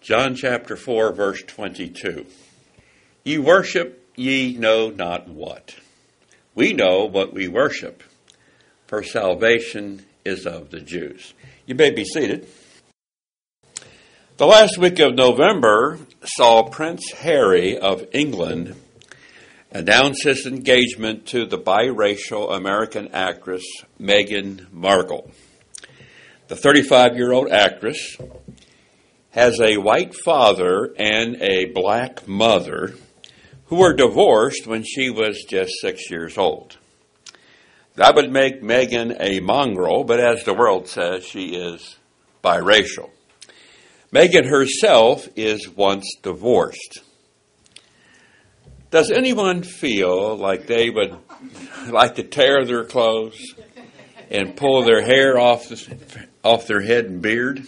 John chapter 4, verse 22. Ye worship ye know not what. We know what we worship, for salvation is of the Jews. You may be seated. The last week of November saw Prince Harry of England announce his engagement to the biracial American actress Meghan Markle. The 35-year-old actress has a white father and a black mother who were divorced when she was just 6 years old. That would make Meghan a mongrel, but as the world says, she is biracial. Meghan herself is once divorced. Does anyone feel like they would like to tear their clothes and pull their hair off their head and beard?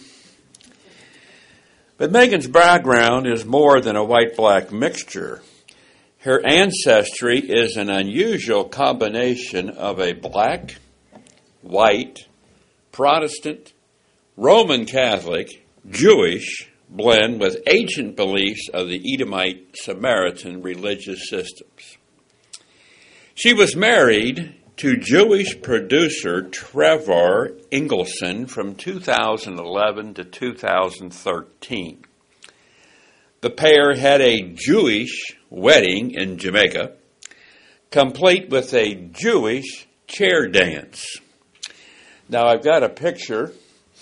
But Meghan's background is more than a white-black mixture. Her ancestry is an unusual combination of a black, white, Protestant, Roman Catholic, Jewish blend with ancient beliefs of the Edomite Samaritan religious systems. She was married to Jewish producer Trevor Ingleson from 2011 to 2013. The pair had a Jewish wedding in Jamaica, complete with a Jewish chair dance. Now I've got a picture.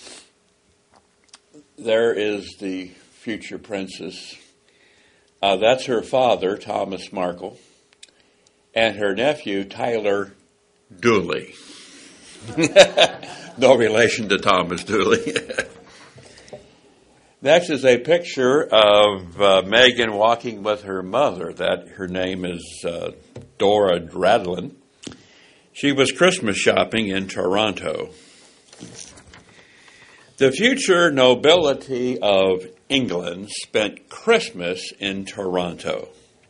There is the future princess. That's her father, Thomas Markle, and her nephew, Tyler Dooley. No relation to Thomas Dooley. Next is a picture of Meghan walking with her mother. Her name is Dora Dradlin. She was Christmas shopping in Toronto. The future nobility of England spent Christmas in Toronto.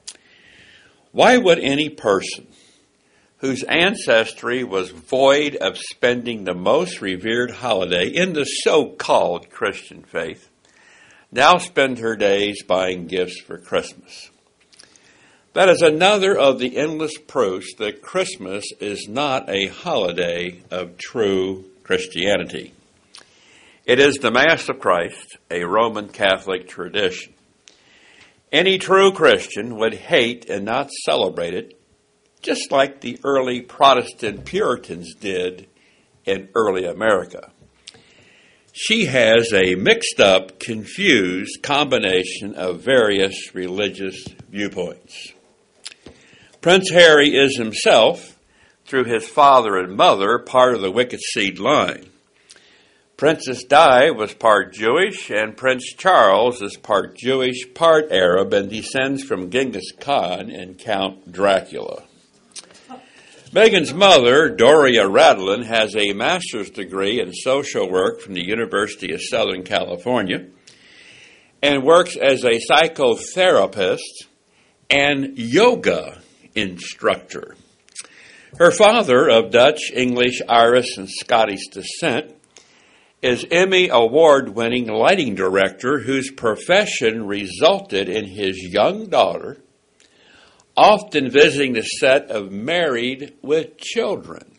Why would any person whose ancestry was void of spending the most revered holiday in the so-called Christian faith now spend her days buying gifts for Christmas? That is another of the endless proofs that Christmas is not a holiday of true Christianity. It is the Mass of Christ, a Roman Catholic tradition. Any true Christian would hate and not celebrate it, just like the early Protestant Puritans did in early America. She has a mixed up, confused combination of various religious viewpoints. Prince Harry is himself, through his father and mother, part of the Wicked Seed line. Princess Di was part Jewish, and Prince Charles is part Jewish, part Arab, and descends from Genghis Khan and Count Dracula. Meghan's mother, Doria Radlin, has a master's degree in social work from the University of Southern California and works as a psychotherapist and yoga instructor. Her father, of Dutch, English, Irish, and Scottish descent, is Emmy Award-winning lighting director whose profession resulted in his young daughter often visiting the set of Married with Children.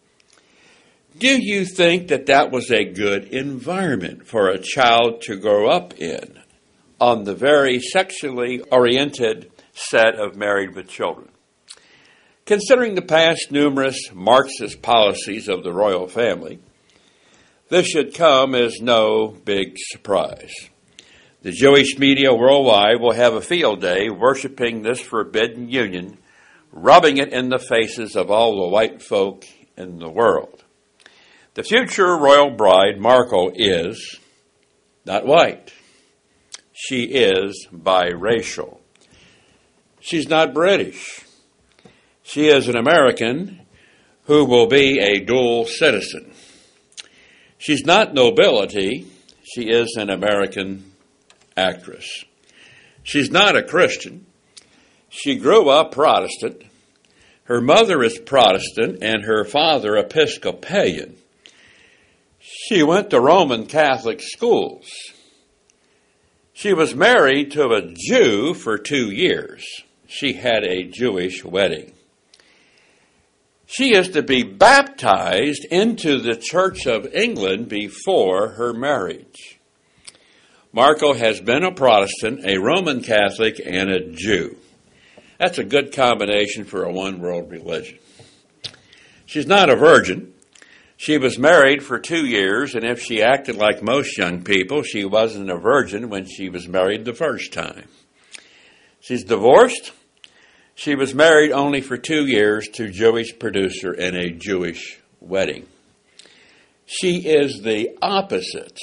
Do you think that was a good environment for a child to grow up in on the very sexually oriented set of Married with Children? Considering the past numerous Marxist policies of the royal family, this should come as no big surprise. The Jewish media worldwide will have a field day worshiping this forbidden union, rubbing it in the faces of all the white folk in the world. The future royal bride, Markle, is not white. She is biracial. She's not British. She is an American who will be a dual citizen. She's not nobility. She is an American actress. She's not a Christian. She grew up Protestant. Her mother is Protestant and her father Episcopalian. She went to Roman Catholic schools. She was married to a Jew for 2 years. She had a Jewish wedding. She is to be baptized into the Church of England before her marriage. Marco has been a Protestant, a Roman Catholic, and a Jew. That's a good combination for a one-world religion. She's not a virgin. She was married for 2 years, and if she acted like most young people, she wasn't a virgin when she was married the first time. She's divorced. She was married only for 2 years to a Jewish producer in a Jewish wedding. She is the opposite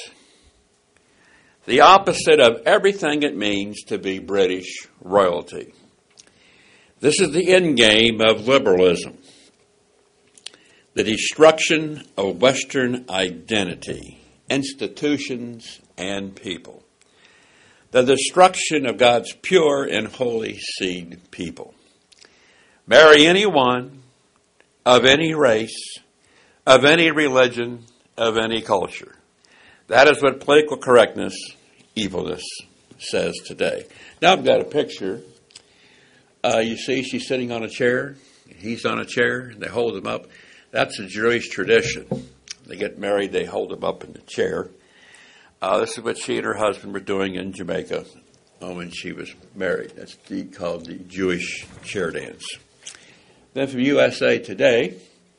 of everything it means to be British royalty. This is the end game of liberalism. The destruction of Western identity, institutions, and people. The destruction of God's pure and holy seed people. Marry anyone, of any race, of any religion, of any culture. That is what political correctness, evilness, says today. Now I've got a picture. You see she's sitting on a chair. He's on a chair. They hold him up. That's a Jewish tradition. They get married, they hold them up in the chair. This is what she and her husband were doing in Jamaica when she was married. That's called the Jewish chair dance. Then from USA Today,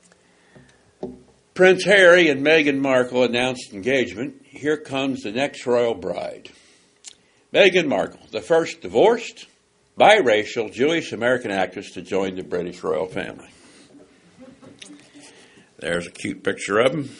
Prince Harry and Meghan Markle announced engagement. Here comes the next royal bride. Meghan Markle, the first divorced, biracial Jewish-American actress to join the British royal family. There's a cute picture of them.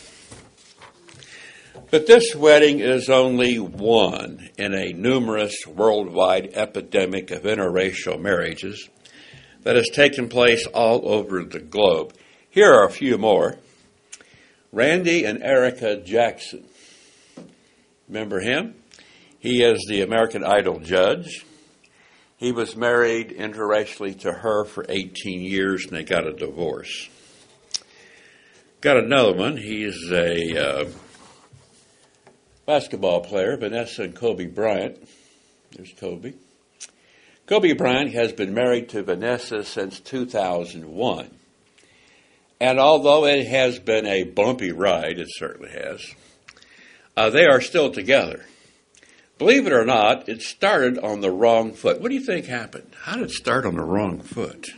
But this wedding is only one in a numerous worldwide epidemic of interracial marriages that has taken place all over the globe. Here are a few more. Randy and Erica Jackson. Remember him? He is the American Idol judge. He was married interracially to her for 18 years and they got a divorce. Got another one. He's a basketball player, Vanessa and Kobe Bryant. There's Kobe. Kobe Bryant has been married to Vanessa since 2001. And although it has been a bumpy ride, it certainly has, they are still together. Believe it or not, it started on the wrong foot. What do you think happened? How did it start on the wrong foot?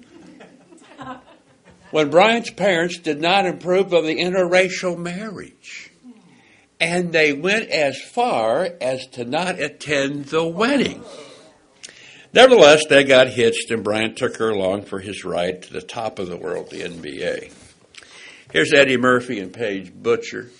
When Bryant's parents did not approve of the interracial marriage. And they went as far as to not attend the wedding. Nevertheless, they got hitched and Bryant took her along for his ride to the top of the world, the NBA. Here's Eddie Murphy and Paige Butcher.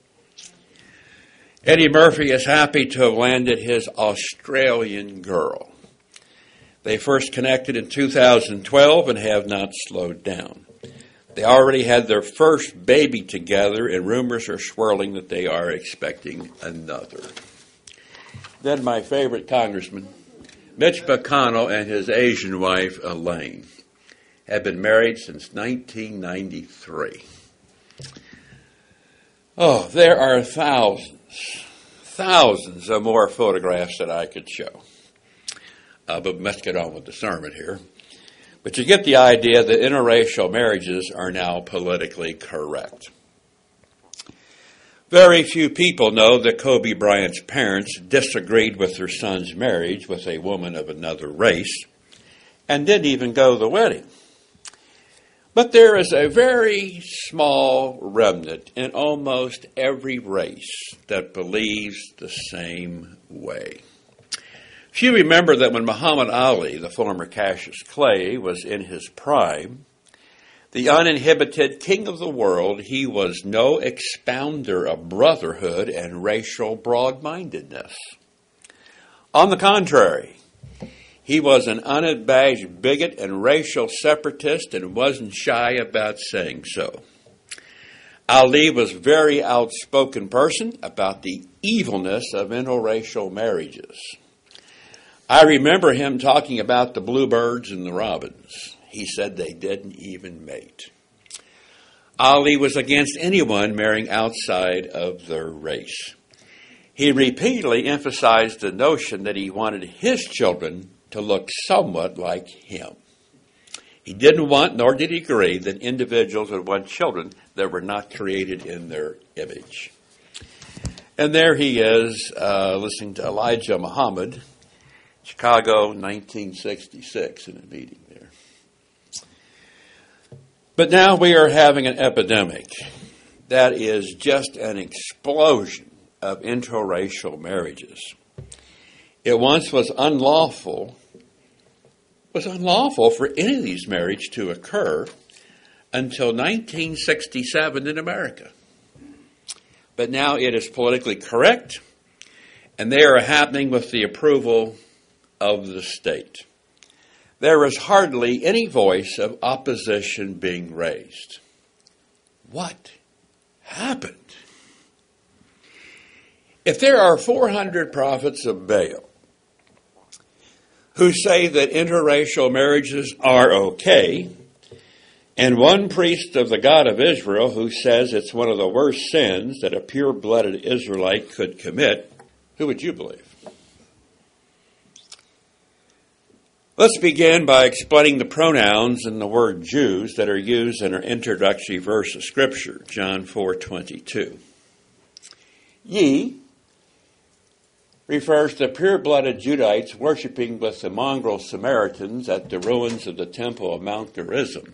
Eddie Murphy is happy to have landed his Australian girl. They first connected in 2012 and have not slowed down. They already had their first baby together, and rumors are swirling that they are expecting another. Then my favorite congressman, Mitch McConnell, and his Asian wife, Elaine, have been married since 1993. Oh, there are thousands of more photographs that I could show. But let's get on with the sermon here. But you get the idea that interracial marriages are now politically correct. Very few people know that Kobe Bryant's parents disagreed with their son's marriage with a woman of another race and didn't even go to the wedding. But there is a very small remnant in almost every race that believes the same way. Few remember that when Muhammad Ali, the former Cassius Clay, was in his prime, the uninhibited king of the world, he was no expounder of brotherhood and racial broad-mindedness. On the contrary, he was an unabashed bigot and racial separatist and wasn't shy about saying so. Ali was a very outspoken person about the evilness of interracial marriages. I remember him talking about the bluebirds and the robins. He said they didn't even mate. Ali was against anyone marrying outside of their race. he repeatedly emphasized the notion that he wanted his children to look somewhat like him. He didn't want, nor did he agree, that individuals would want children that were not created in their image. And there he is, listening to Elijah Muhammad, Chicago, 1966, in a meeting there. But now we are having an epidemic that is just an explosion of interracial marriages. It once was unlawful for any of these marriages to occur until 1967 in America. But now it is politically correct, and they are happening with the approval of the state. There is hardly any voice of opposition being raised. What happened? If there are 400 prophets of Baal who say that interracial marriages are okay, and one priest of the God of Israel who says it's one of the worst sins that a pure-blooded Israelite could commit, who would you believe? Let's begin by explaining the pronouns in the word Jews that are used in our introductory verse of Scripture, John 4:22. Ye refers to pure-blooded Judahites worshiping with the mongrel Samaritans at the ruins of the temple of Mount Gerizim.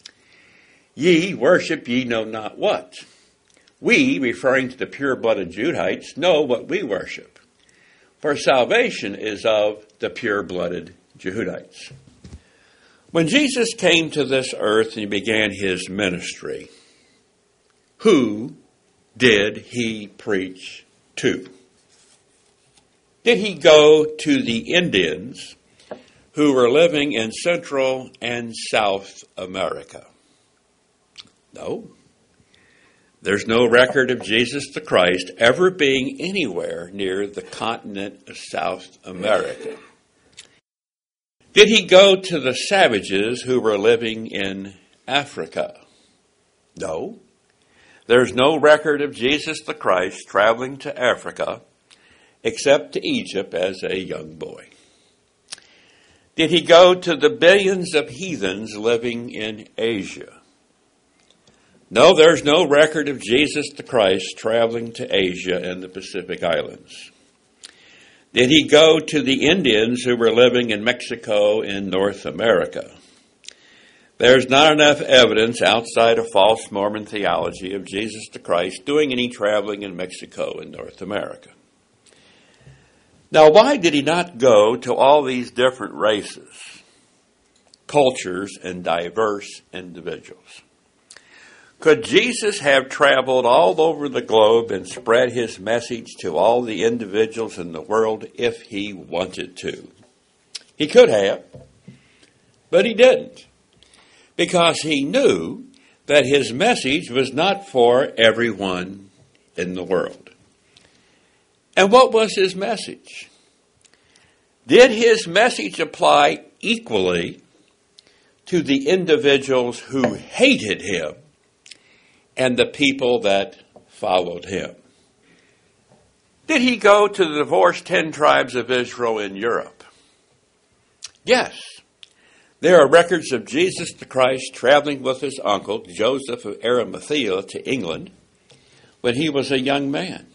Ye worship ye know not what. We, referring to the pure-blooded Judahites, know what we worship. For salvation is of the pure-blooded Judahites. When Jesus came to this earth and he began his ministry, who did he preach to? Did he go to the Indians who were living in Central and South America? No. There's no record of Jesus the Christ ever being anywhere near the continent of South America. Did he go to the savages who were living in Africa? No. There's no record of Jesus the Christ traveling to Africa except to Egypt as a young boy. Did he go to the billions of heathens living in Asia? No, there's no record of Jesus the Christ traveling to Asia and the Pacific Islands. Did he go to the Indians who were living in Mexico in North America? There's not enough evidence outside of false Mormon theology of Jesus the Christ doing any traveling in Mexico and North America. Now, why did he not go to all these different races, cultures, and diverse individuals? Could Jesus have traveled all over the globe and spread his message to all the individuals in the world if he wanted to? He could have, but he didn't, because he knew that his message was not for everyone in the world. And what was his message? Did his message apply equally to the individuals who hated him and the people that followed him? Did he go to the divorced 10 tribes of Israel in Europe? Yes. There are records of Jesus the Christ traveling with his uncle, Joseph of Arimathea, to England when he was a young man.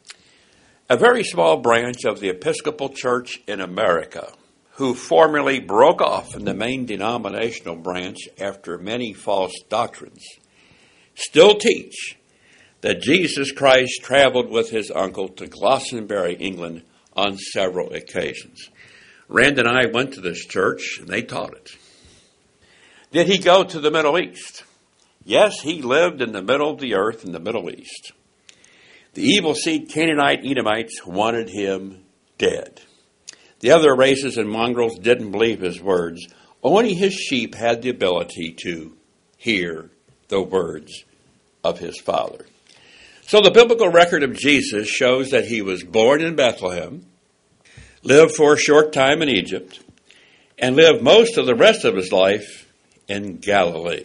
A very small branch of the Episcopal Church in America, who formerly broke off from the main denominational branch after many false doctrines, still teach that Jesus Christ traveled with his uncle to Glastonbury, England, on several occasions. Rand and I went to this church, and they taught it. Did he go to the Middle East? Yes, he lived in the middle of the earth in the Middle East. The evil seed Canaanite Edomites wanted him dead. The other races and mongrels didn't believe his words. Only his sheep had the ability to hear the words of his Father. So the biblical record of Jesus shows that he was born in Bethlehem, lived for a short time in Egypt, and lived most of the rest of his life in Galilee.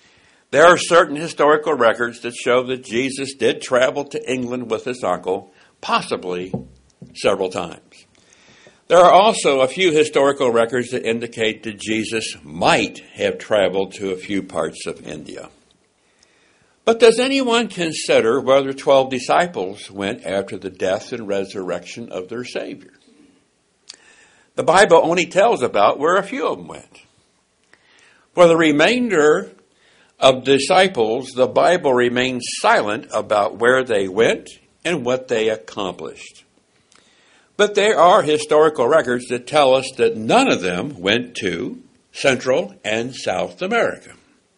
There are certain historical records that show that Jesus did travel to England with his uncle, possibly several times. There are also a few historical records that indicate that Jesus might have traveled to a few parts of India. But does anyone consider where the 12 disciples went after the death and resurrection of their Savior? The Bible only tells about where a few of them went. For the remainder of disciples, the Bible remains silent about where they went and what they accomplished. But there are historical records that tell us that none of them went to Central and South America.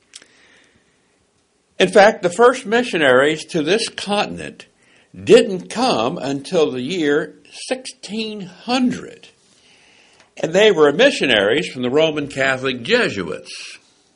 In fact, the first missionaries to this continent didn't come until the year 1600. And they were missionaries from the Roman Catholic Jesuits.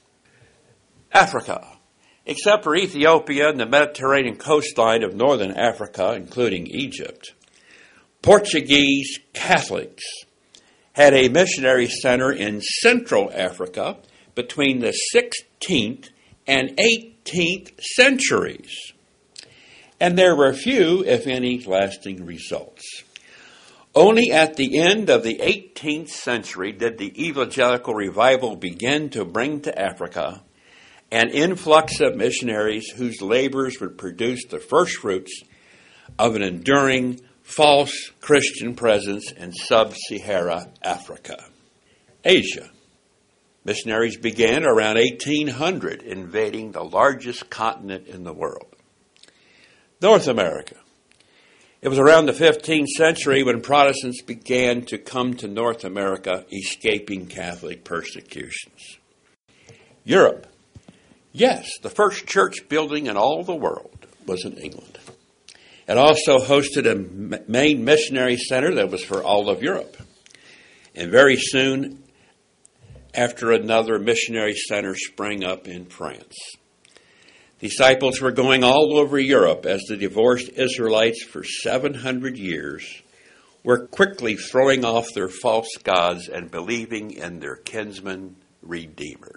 Africa, except for Ethiopia and the Mediterranean coastline of northern Africa, including Egypt, Portuguese Catholics had a missionary center in Central Africa between the 16th and 18th centuries. And there were few, if any, lasting results. Only at the end of the 18th century did the evangelical revival begin to bring to Africa an influx of missionaries whose labors would produce the first fruits of an enduring false Christian presence in sub-Saharan Africa. Asia. Missionaries began around 1800, invading the largest continent in the world. North America. It was around the 15th century when Protestants began to come to North America, escaping Catholic persecutions. Europe. Yes, the first church building in all the world was in England. It also hosted a main missionary center that was for all of Europe. And very soon after, another missionary center sprang up in France. Disciples were going all over Europe as the divorced Israelites for 700 years were quickly throwing off their false gods and believing in their kinsman Redeemer.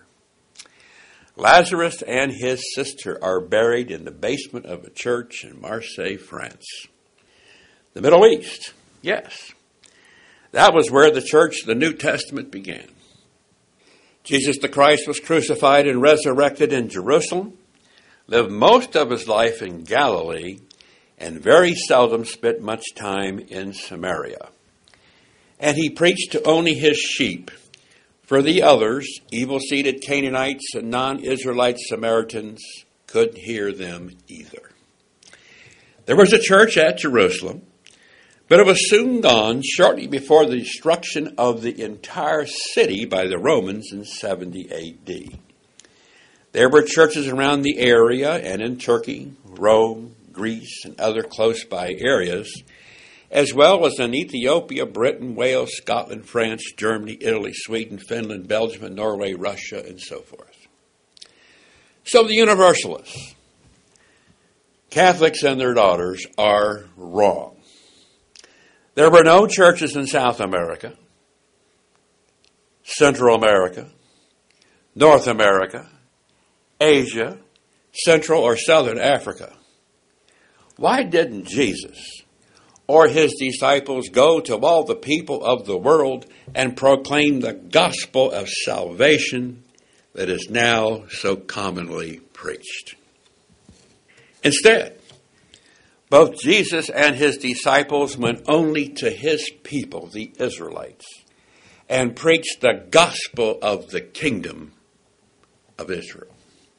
Lazarus and his sister are buried in the basement of a church in Marseille, France. The Middle East, yes. That was where the church of the New Testament began. Jesus the Christ was crucified and resurrected in Jerusalem, lived most of his life in Galilee, and very seldom spent much time in Samaria. And he preached to only his sheep. For the others, evil-seeded Canaanites and non-Israelite Samaritans, couldn't hear them either. There was a church at Jerusalem, but it was soon gone shortly before the destruction of the entire city by the Romans in 70 A.D. There were churches around the area and in Turkey, Rome, Greece, and other close-by areas, as well as in Ethiopia, Britain, Wales, Scotland, France, Germany, Italy, Sweden, Finland, Belgium, Norway, Russia, and so forth. So the Universalists, Catholics and their daughters, are wrong. There were no churches in South America, Central America, North America, Asia, Central or Southern Africa. Why didn't Jesus or his disciples go to all the people of the world and proclaim the gospel of salvation that is now so commonly preached? Instead, both Jesus and his disciples went only to his people, the Israelites, and preached the gospel of the kingdom of Israel.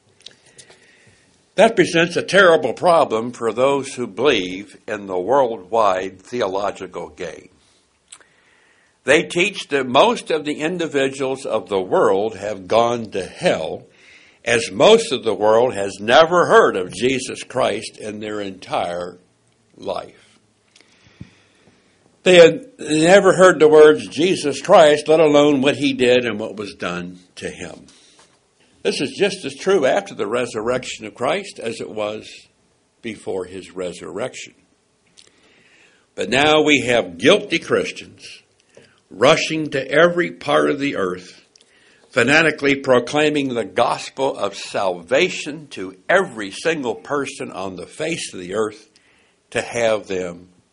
That presents a terrible problem for those who believe in the worldwide theological game. They teach that most of the individuals of the world have gone to hell, as most of the world has never heard of Jesus Christ in their entire life. They had never heard the words Jesus Christ, let alone what he did and what was done to him. This is just as true after the resurrection of Christ as it was before his resurrection. But now we have guilty Christians rushing to every part of the earth, fanatically proclaiming the gospel of salvation to every single person on the face of the earth to have them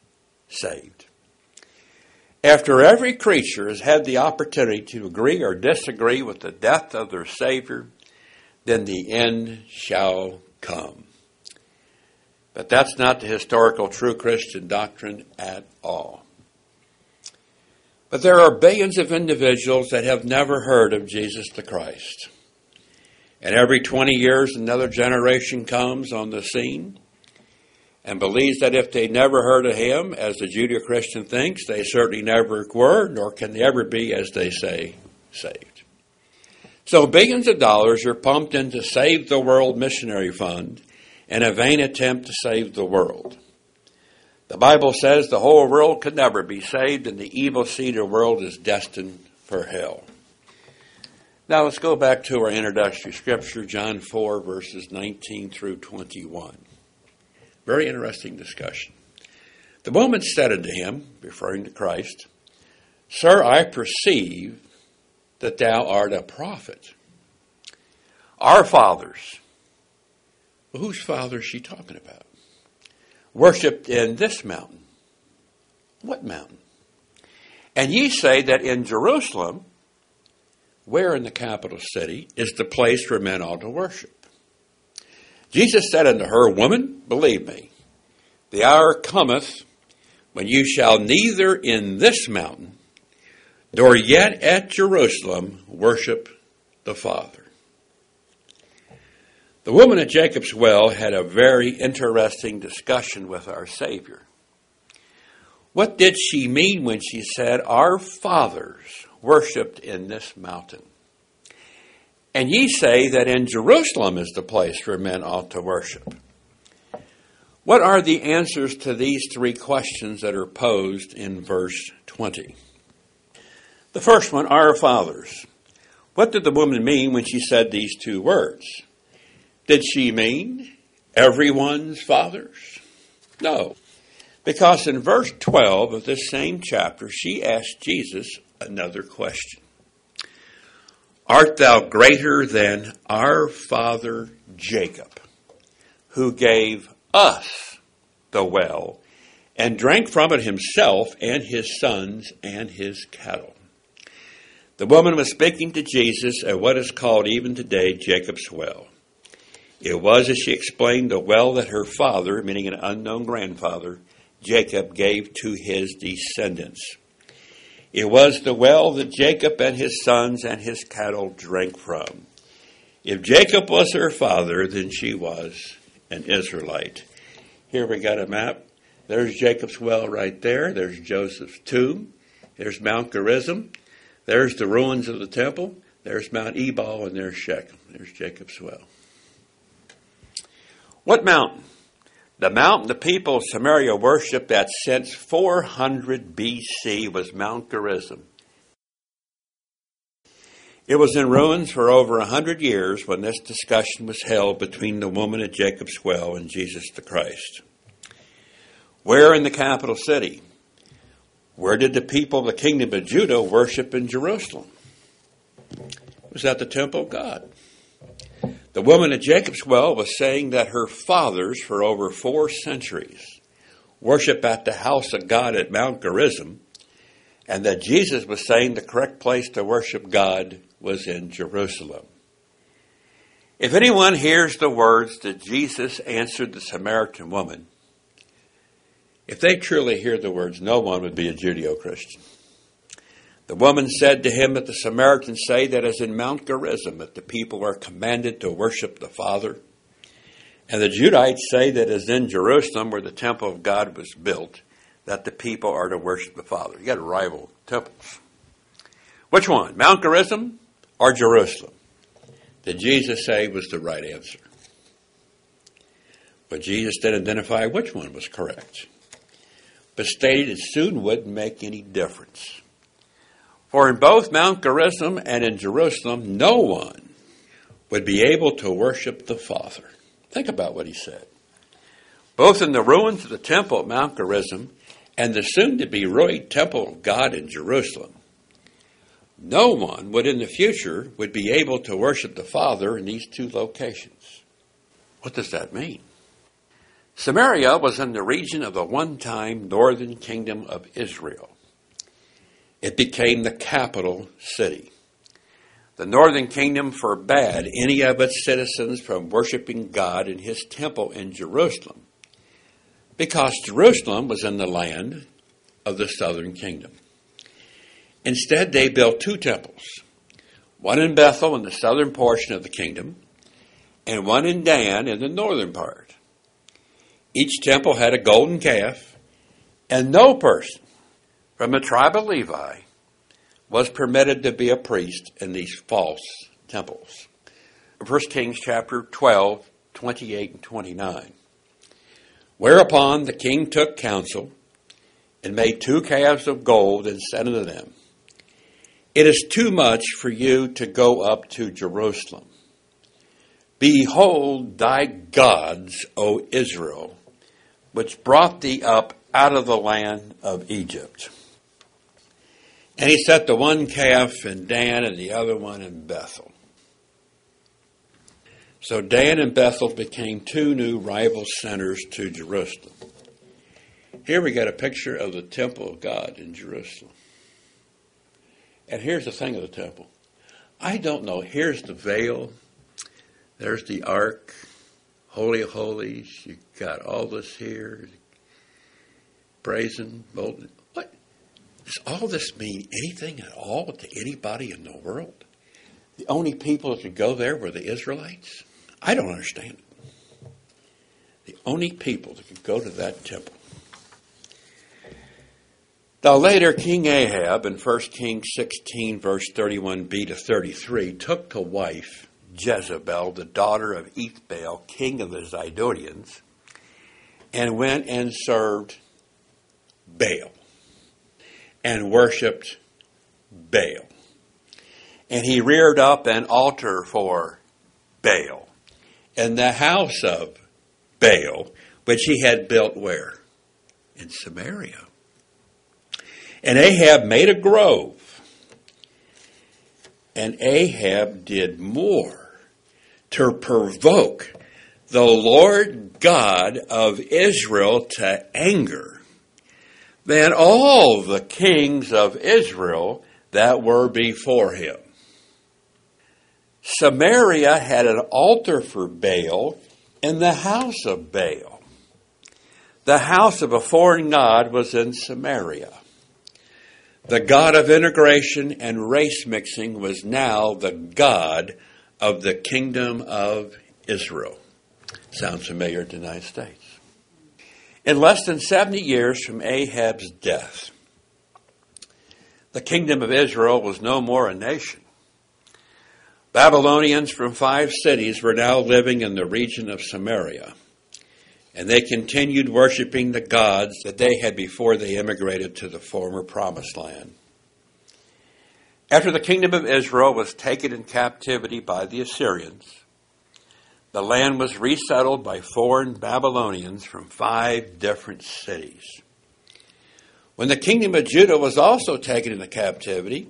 saved. After every creature has had the opportunity to agree or disagree with the death of their Savior, then the end shall come. But that's not the historical true Christian doctrine at all. But there are billions of individuals that have never heard of Jesus the Christ. And every 20 years, another generation comes on the scene and believes that if they never heard of him, as the Judeo-Christian thinks, they certainly never were, nor can they ever be, as they say, saved. So billions of dollars are pumped into Save the World Missionary Fund in a vain attempt to save the world. The Bible says the whole world could never be saved, and the evil seed of the world is destined for hell. Now let's go back to our introductory scripture, John 4, verses 19 through 21. Very interesting discussion. The woman said unto him, referring to Christ, Sir, I perceive that thou art a prophet. Our fathers, well, whose father is she talking about? Worshipped in this mountain. What mountain? And ye say that in Jerusalem, where in the capital city, is the place where men ought to worship. Jesus said unto her, Woman, believe me, the hour cometh when you shall neither in this mountain nor yet at Jerusalem worship the Father. The woman at Jacob's well had a very interesting discussion with our Savior. What did she mean when she said, Our fathers worshipped in this mountain? And ye say that in Jerusalem is the place where men ought to worship. What are the answers to these three questions that are posed in verse 20? The first one, our fathers. What did the woman mean when she said these two words? Did she mean everyone's fathers? No. Because in verse 12 of this same chapter, she asked Jesus another question. Art thou greater than our father Jacob, who gave us the well and drank from it himself and his sons and his cattle? The woman was speaking to Jesus at what is called even today Jacob's well. It was, as she explained, the well that her father, meaning an unknown grandfather, Jacob, gave to his descendants. It was the well that Jacob and his sons and his cattle drank from. If Jacob was her father, then she was an Israelite. Here we got a map. There's Jacob's well right there. There's Joseph's tomb. There's Mount Gerizim. There's the ruins of the temple. There's Mount Ebal, and there's Shechem. There's Jacob's well. What mountain? The mountain the people of Samaria worshipped at since 400 BC was Mount Gerizim. It was in ruins for over 100 years when this discussion was held between the woman at Jacob's well and Jesus the Christ. Where in the capital city? Where did the people of the kingdom of Judah worship in Jerusalem? It was at the temple of God. The woman at Jacob's well was saying that her fathers for over 4 centuries worship at the house of God at Mount Gerizim, and that Jesus was saying the correct place to worship God was in Jerusalem. If anyone hears the words that Jesus answered the Samaritan woman, if they truly hear the words, no one would be a Judeo-Christian. The woman said to him that the Samaritans say that as in Mount Gerizim that the people are commanded to worship the Father. And the Judahites say that as in Jerusalem where the temple of God was built, that the people are to worship the Father. You got rival temples. Which one, Mount Gerizim or Jerusalem? Did Jesus say was the right answer? But Jesus didn't identify which one was correct, but stated it soon wouldn't make any difference. For in both Mount Gerizim and in Jerusalem, no one would be able to worship the Father. Think about what he said. Both in the ruins of the temple at Mount Gerizim and the soon-to-be ruined temple of God in Jerusalem, no one would in the future would be able to worship the Father in these two locations. What does that mean? Samaria was in the region of the one-time northern kingdom of Israel. It became the capital city. The northern kingdom forbade any of its citizens from worshiping God in his temple in Jerusalem, because Jerusalem was in the land of the southern kingdom. Instead, they built two temples, one in Bethel in the southern portion of the kingdom, and one in Dan in the northern part. Each temple had a golden calf, and no person from the tribe of Levi was permitted to be a priest in these false temples. 1 Kings chapter 12, 28 and 29. Whereupon the king took counsel and made two calves of gold and said unto them, It is too much for you to go up to Jerusalem. Behold thy gods, O Israel, which brought thee up out of the land of Egypt. And he set the one calf in Dan and the other one in Bethel. So Dan and Bethel became two new rival centers to Jerusalem. Here we got a picture of the temple of God in Jerusalem. And here's the thing of the temple. I don't know. Here's the veil. There's the ark. Holy of Holies. You got all this here. Brazen, molten. What? Does all this mean anything at all to anybody in the world? The only people that could go there were the Israelites? I don't understand it. The only people that could go to that temple. Now later, King Ahab in 1 Kings 16, verse 31b to 33, took to wife Jezebel, the daughter of Ethbaal, king of the Zidonians, and went and served Baal and worshipped Baal. And he reared up an altar for Baal in the house of Baal, which he had built where? In Samaria. And Ahab made a grove. And Ahab did more to provoke the Lord God of Israel to anger than all the kings of Israel that were before him. Samaria had an altar for Baal in the house of Baal. The house of a foreign god was in Samaria. The God of integration and race mixing was now the God of the kingdom of Israel. Sounds familiar to the United States. In less than 70 years from Ahab's death, the kingdom of Israel was no more a nation. Babylonians from 5 cities were now living in the region of Samaria, and they continued worshiping the gods that they had before they immigrated to the former promised land. After the kingdom of Israel was taken in captivity by the Assyrians, the land was resettled by foreign Babylonians from 5 different cities. When the kingdom of Judah was also taken into captivity,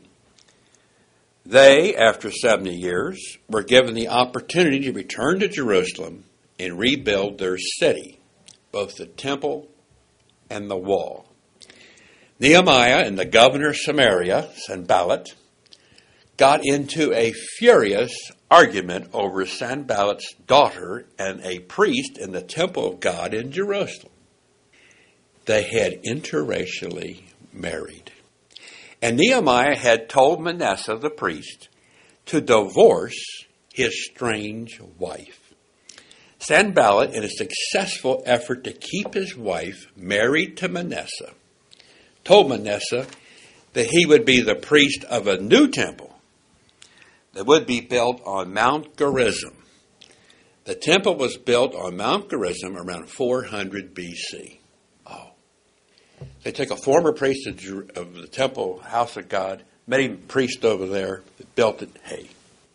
they, after 70 years, were given the opportunity to return to Jerusalem and rebuild their city, both the temple and the wall. Nehemiah and the governor of Samaria, Sanballat, got into a furious argument over Sanballat's daughter and a priest in the temple of God in Jerusalem. They had interracially married. And Nehemiah had told Manasseh the priest to divorce his strange wife. Sanballat, in a successful effort to keep his wife married to Manasseh, told Manasseh that he would be the priest of a new temple that would be built on Mount Gerizim. The temple was built on Mount Gerizim around 400 BC. Oh. They took a former priest of the temple, house of God, made him priest over there, built it. Hey.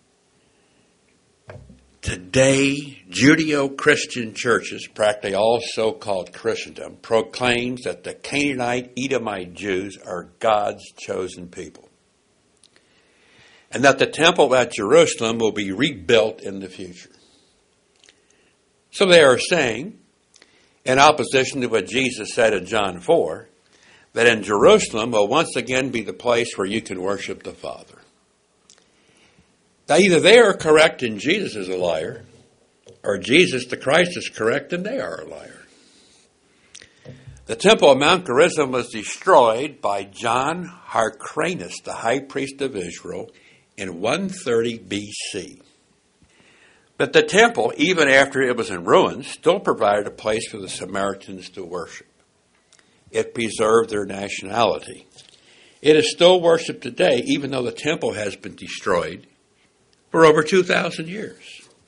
Today, Judeo-Christian churches, practically all so-called Christendom, proclaims that the Canaanite, Edomite Jews are God's chosen people, and that the temple at Jerusalem will be rebuilt in the future. So they are saying, in opposition to what Jesus said in John 4, that in Jerusalem will once again be the place where you can worship the Father. Now, either they are correct and Jesus is a liar, or Jesus the Christ is correct and they are a liar. The temple of Mount Gerizim was destroyed by John Hyrcanus, the high priest of Israel, in 130 BC. But the temple, even after it was in ruins, still provided a place for the Samaritans to worship. It preserved their nationality. It is still worshipped today, even though the temple has been destroyed for over 2,000 years.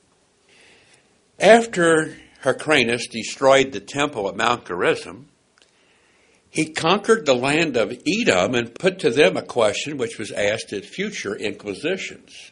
After Hyrcanus destroyed the temple at Mount Gerizim, he conquered the land of Edom and put to them a question which was asked at future inquisitions.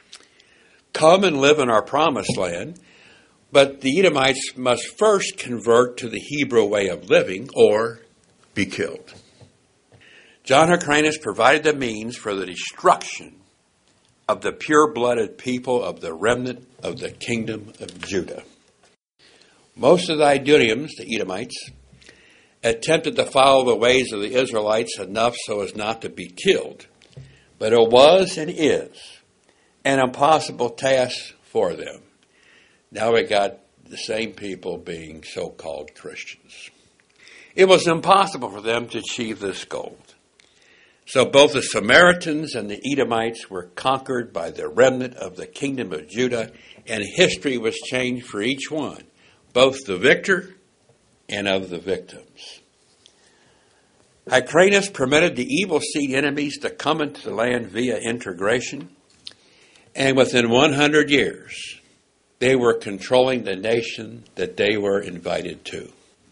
Come and live in our promised land, but the Edomites must first convert to the Hebrew way of living or be killed. John Hyrcanus provided the means for the destruction of the pure-blooded people of the remnant of the kingdom of Judah. Most of the Idumeans, the Edomites, attempted to follow the ways of the Israelites enough so as not to be killed, but it was and is an impossible task for them. Now we got the same people being so-called Christians. It was impossible for them to achieve this goal. So both the Samaritans and the Edomites were conquered by the remnant of the kingdom of Judah, and history was changed for each one, both the victor and of the victims. Hyrcanus permitted the evil seed enemies to come into the land via integration, and within 100 years, they were controlling the nation that they were invited to.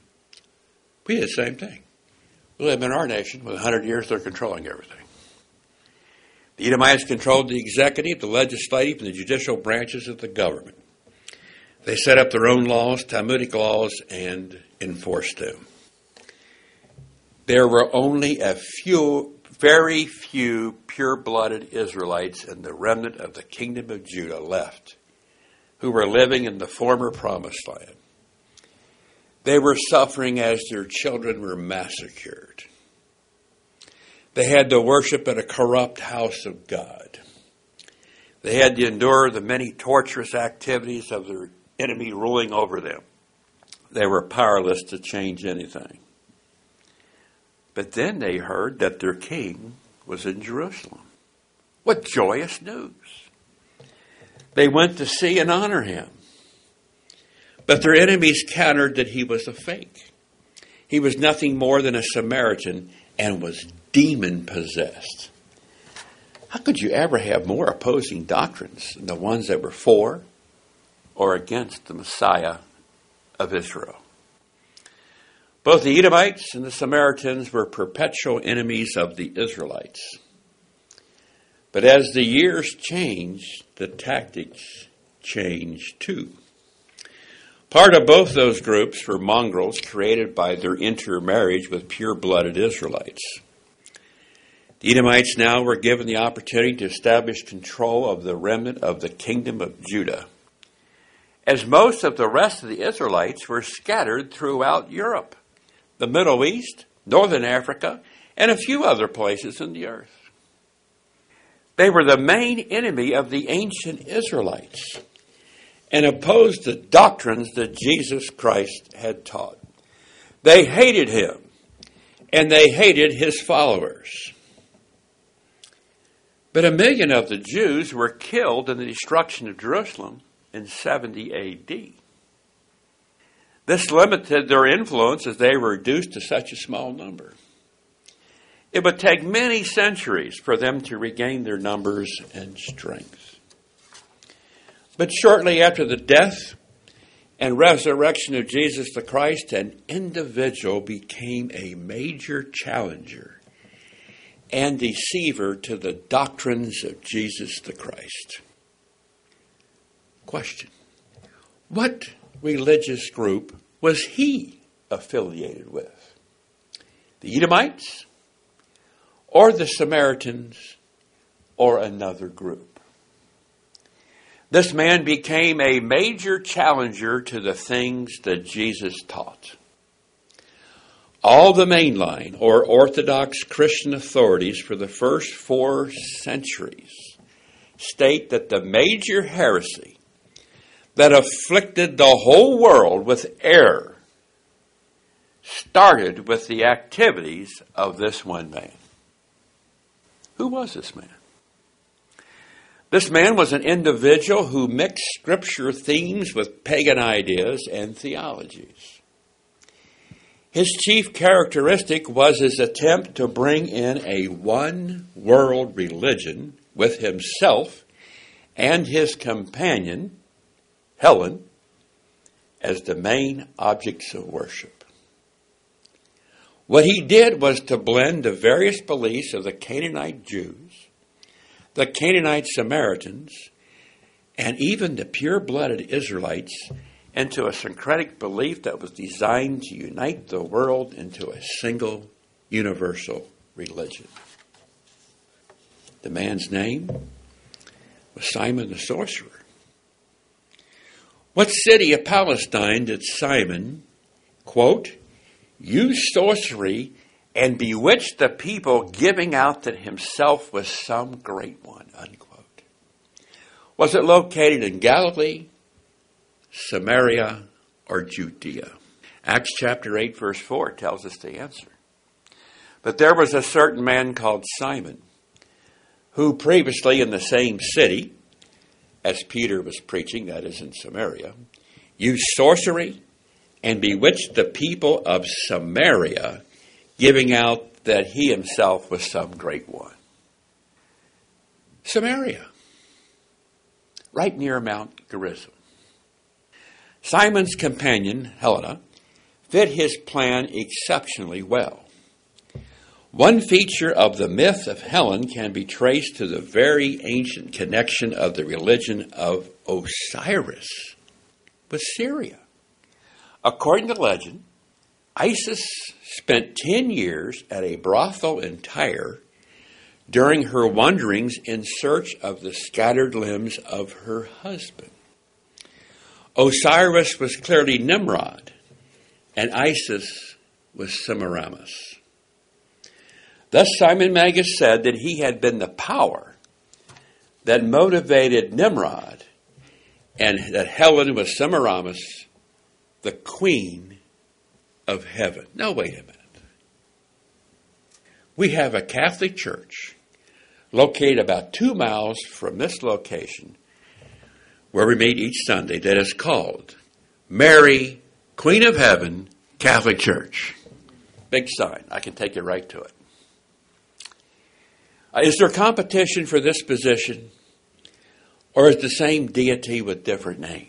We did the same thing. We live in our nation. With 100 years, they're controlling everything. The Edomites controlled the executive, the legislative, and the judicial branches of the government. They set up their own laws, Talmudic laws, and enforced them. There were only very few pure-blooded Israelites in the remnant of the kingdom of Judah left who were living in the former promised land. They were suffering as their children were massacred. They had to worship at a corrupt house of God. They had to endure the many torturous activities of their enemy ruling over them. They were powerless to change anything. But then they heard that their king was in Jerusalem. What joyous news! They went to see and honor him. But their enemies countered that he was a fake. He was nothing more than a Samaritan and was demon-possessed. How could you ever have more opposing doctrines than the ones that were for or against the Messiah of Israel? Both the Edomites and the Samaritans were perpetual enemies of the Israelites. But as the years changed, the tactics changed too. Part of both those groups were mongrels created by their intermarriage with pure-blooded Israelites. The Edomites now were given the opportunity to establish control of the remnant of the kingdom of Judah, as most of the rest of the Israelites were scattered throughout Europe, the Middle East, Northern Africa, and a few other places in the earth. They were the main enemy of the ancient Israelites and opposed the doctrines that Jesus Christ had taught. They hated him, and they hated his followers. But 1 million of the Jews were killed in the destruction of Jerusalem in 70 A.D. This limited their influence as they were reduced to such a small number. It would take many centuries for them to regain their numbers and strength. But shortly after the death and resurrection of Jesus the Christ, an individual became a major challenger and deceiver to the doctrines of Jesus the Christ. Question: what religious group was he affiliated with? The Edomites, or the Samaritans, or another group? This man became a major challenger to the things that Jesus taught. All the mainline or Orthodox Christian authorities for the first 4 centuries state that the major heresy that afflicted the whole world with error started with the activities of this one man. Who was this man? This man was an individual who mixed scripture themes with pagan ideas and theologies. His chief characteristic was his attempt to bring in a one-world religion with himself and his companion, Helen, as the main objects of worship. What he did was to blend the various beliefs of the Canaanite Jews, the Canaanite Samaritans, and even the pure-blooded Israelites into a syncretic belief that was designed to unite the world into a single universal religion. The man's name was Simon the sorcerer. What city of Palestine did Simon, quote, use sorcery and bewitch the people, giving out that himself was some great one, unquote? Was it located in Galilee, Samaria, or Judea? Acts chapter 8 verse 4 tells us the answer. But there was a certain man called Simon, who previously in the same city as Peter was preaching, that is in Samaria, used sorcery and bewitched the people of Samaria, giving out that he himself was some great one. Samaria, right near Mount Gerizim. Simon's companion, Helena, fit his plan exceptionally well. One feature of the myth of Helen can be traced to the very ancient connection of the religion of Osiris with Syria. According to legend, Isis spent 10 years at a brothel in Tyre during her wanderings in search of the scattered limbs of her husband. Osiris was clearly Nimrod, and Isis was Semiramis. Thus Simon Magus said that he had been the power that motivated Nimrod, and that Helen was Semiramis, the queen of heaven. Now wait a minute. We have a Catholic church located about 2 miles from this location where we meet each Sunday that is called Mary, Queen of Heaven, Catholic Church. Big sign. I can take you right to it. Is there competition for this position, or is the same deity with different names?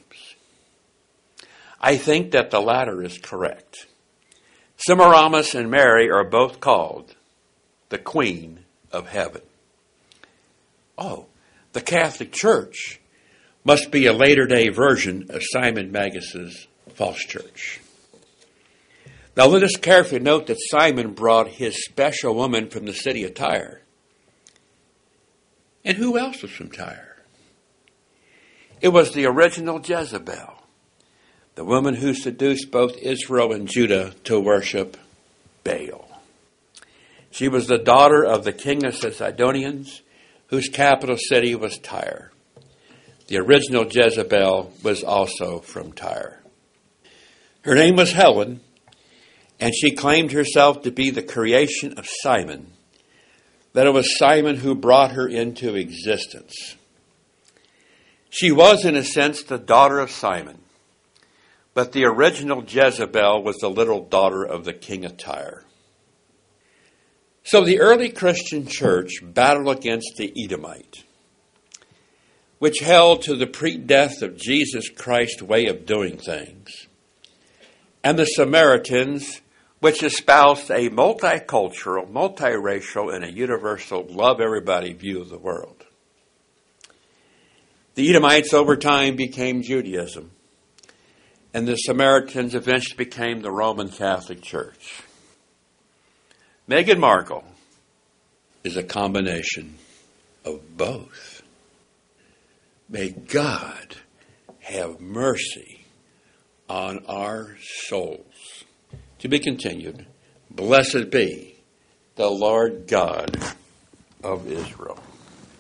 I think that the latter is correct. Semiramis and Mary are both called the Queen of Heaven. Oh, the Catholic Church must be a later-day version of Simon Magus's false church. Now let us carefully note that Simon brought his special woman from the city of Tyre. And who else was from Tyre? It was the original Jezebel, the woman who seduced both Israel and Judah to worship Baal. She was the daughter of the king of the Sidonians, whose capital city was Tyre. The original Jezebel was also from Tyre. Her name was Helen, and she claimed herself to be the creation of Simon, that it was Simon who brought her into existence. She was, in a sense, the daughter of Simon, but the original Jezebel was the little daughter of the king of Tyre. So the early Christian church battled against the Edomite, which held to the pre-death of Jesus Christ's way of doing things, and the Samaritans, which espoused a multicultural, multiracial, and a universal love-everybody view of the world. The Edomites over time became Judaism, and the Samaritans eventually became the Roman Catholic Church. Meghan Markle is a combination of both. May God have mercy on our souls. To be continued. Blessed be the Lord God of Israel.